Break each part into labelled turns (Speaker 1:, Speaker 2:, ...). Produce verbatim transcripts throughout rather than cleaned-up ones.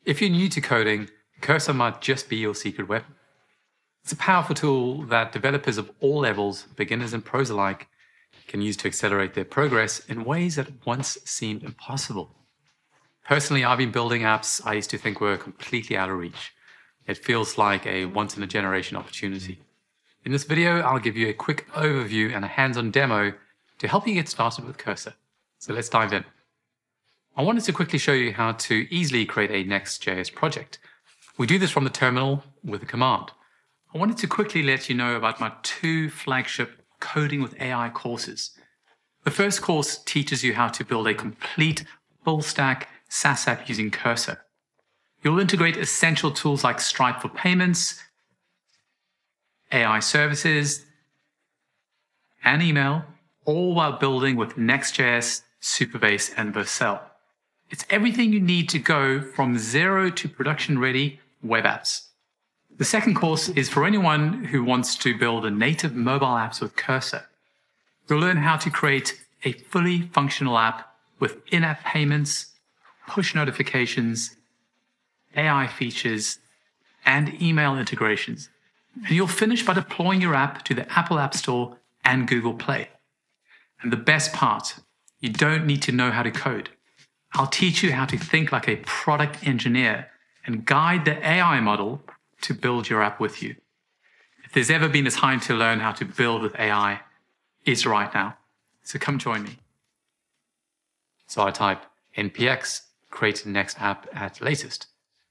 Speaker 1: If you're new to coding, Cursor might just be your secret weapon. It's a powerful tool that developers of all levels, beginners and pros alike, can use to accelerate their progress in ways that once seemed impossible. Personally, I've been building apps I used to think were completely out of reach. It feels like a once-in-a-generation opportunity. In this video, I'll give you a quick overview and a hands-on demo to help you get started with Cursor. So let's dive in. I wanted to quickly show you how to easily create a Next.js project. We do this from the terminal with a command. I wanted to quickly let you know about my two flagship Coding with A I courses. The first course teaches you how to build a complete full-stack SaaS app using Cursor. You'll integrate essential tools like Stripe for payments, A I services, and email, all while building with Next.js, Supabase, and Vercel. It's everything you need to go from zero to production-ready web apps. The second course is for anyone who wants to build a native mobile apps with Cursor. You'll learn how to create a fully functional app with in-app payments, push notifications, A I features, and email integrations. And you'll finish by deploying your app to the Apple App Store and Google Play. And the best part, you don't need to know how to code. I'll teach you how to think like a product engineer and guide the A I model to build your app with you. If there's ever been a time to learn how to build with A I, it's right now. So come join me. So I type npx create next app at latest.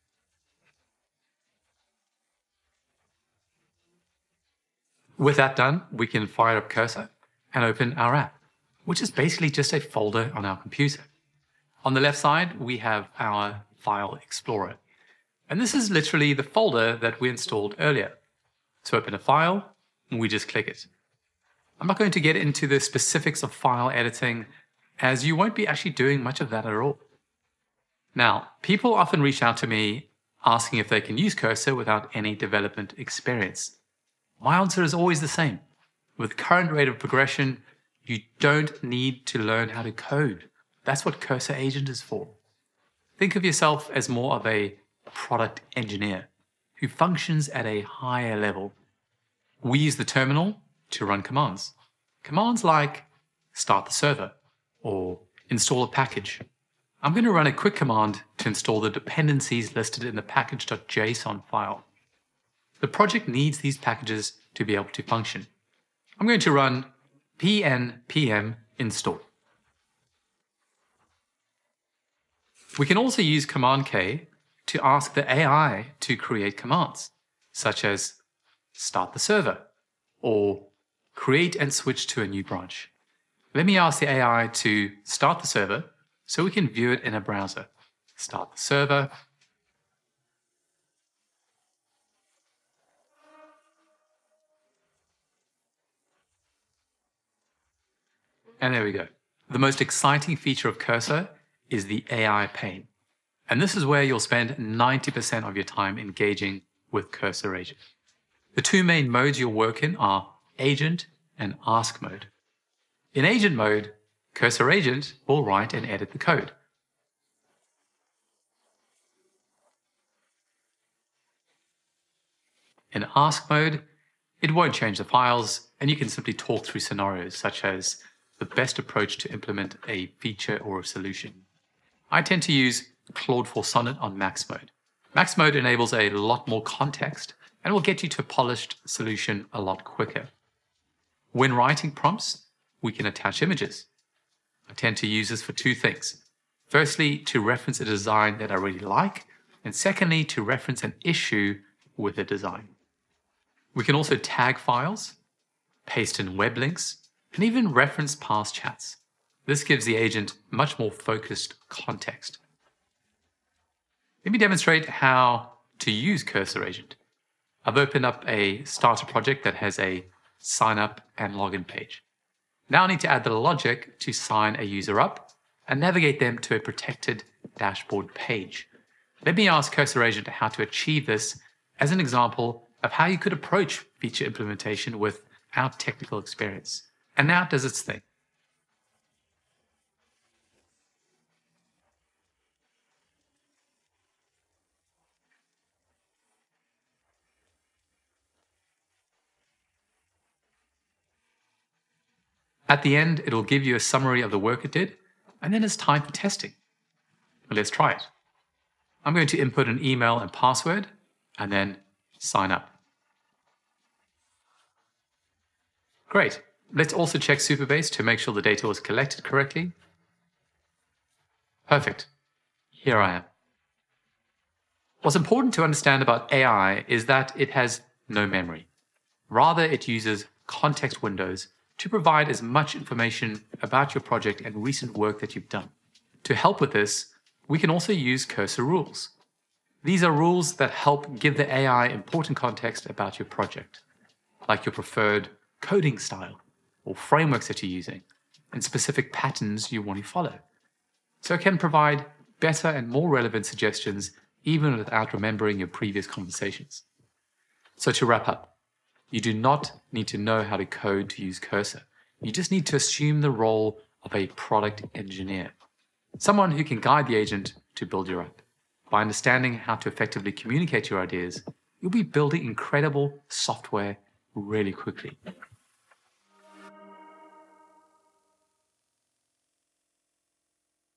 Speaker 1: With that done, we can fire up Cursor and open our app, which is basically just a folder on our computer. On the left side, we have our File Explorer. And this is literally the folder that we installed earlier. To open a file, we just click it. I'm not going to get into the specifics of file editing, as you won't be actually doing much of that at all. Now, people often reach out to me asking if they can use Cursor without any development experience. My answer is always the same. With the current rate of progression, you don't need to learn how to code. That's what Cursor Agent is for. Think of yourself as more of a product engineer who functions at a higher level. We use the terminal to run commands. Commands like start the server or install a package. I'm going to run a quick command to install the dependencies listed in the package.json file. The project needs these packages to be able to function. I'm going to run pnpm install. We can also use Command K to ask the A I to create commands, such as start the server or create and switch to a new branch. Let me ask the A I to start the server so we can view it in a browser. Start the server. And there we go. The most exciting feature of Cursor is the A I pane. And this is where you'll spend ninety percent of your time engaging with Cursor Agent. The two main modes you'll work in are Agent and Ask mode. In Agent mode, Cursor Agent will write and edit the code. In Ask mode, it won't change the files, and you can simply talk through scenarios such as the best approach to implement a feature or a solution. I tend to use Claude for Sonnet on Max mode. Max mode enables a lot more context and will get you to a polished solution a lot quicker. When writing prompts, we can attach images. I tend to use this for two things. Firstly, to reference a design that I really like, and secondly, to reference an issue with a design. We can also tag files, paste in web links, and even reference past chats. This gives the agent much more focused context. Let me demonstrate how to use Cursor Agent. I've opened up a starter project that has a sign up and login page. Now I need to add the logic to sign a user up and navigate them to a protected dashboard page. Let me ask Cursor Agent how to achieve this as an example of how you could approach feature implementation without technical experience. And now it does its thing. At the end, it'll give you a summary of the work it did, and then it's time for testing. Well, let's try it. I'm going to input an email and password, and then sign up. Great. Let's also check Supabase to make sure the data was collected correctly. Perfect. Here I am. What's important to understand about A I is that it has no memory. Rather, it uses context windows to provide as much information about your project and recent work that you've done. To help with this, we can also use cursor rules. These are rules that help give the A I important context about your project, like your preferred coding style or frameworks that you're using, and specific patterns you want to follow. So it can provide better and more relevant suggestions even without remembering your previous conversations. So to wrap up, you do not need to know how to code to use Cursor. You just need to assume the role of a product engineer, someone who can guide the agent to build your app. By understanding how to effectively communicate your ideas, you'll be building incredible software really quickly.